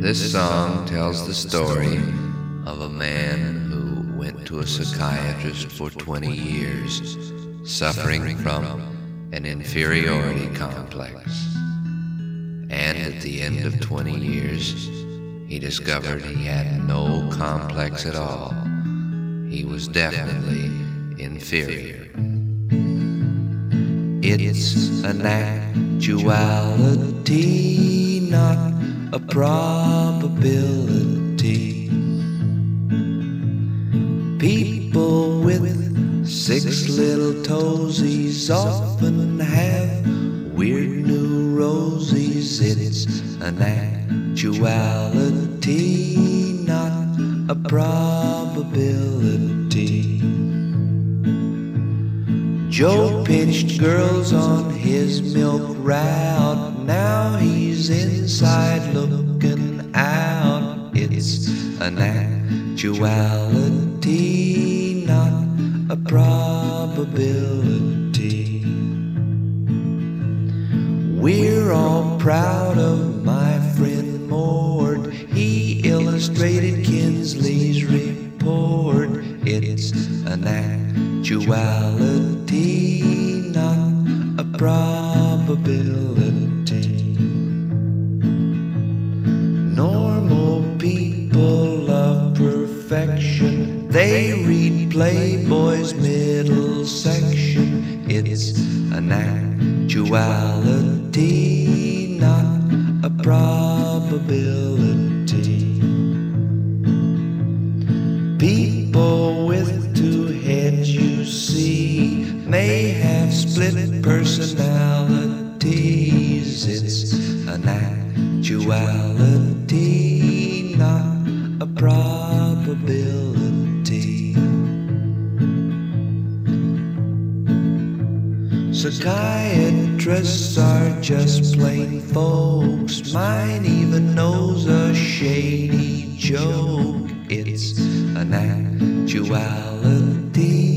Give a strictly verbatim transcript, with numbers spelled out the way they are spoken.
This song tells the story of a man who went to a psychiatrist for twenty years, suffering from an inferiority complex. And at the end of twenty years, he discovered he had no complex at all. He was definitely inferior. It's an actuality, not a probability. People with six little toesies often have weird neuroses. It's an actuality, not a probability. Joe pitched girls on his milk route. Now he's inside looking out. It's an actuality, not a probability. We're all proud of my friend Mord. He illustrated Kinsley's report. It's an actuality, not a probability. Normal people love perfection. They read Playboy's middle section. It's an actuality, not a probability. People with two heads, you see, may have split personalities. It's an actuality, not a probability. Psychiatrists are just plain folks. Mine even knows a shady joke. It's an actuality,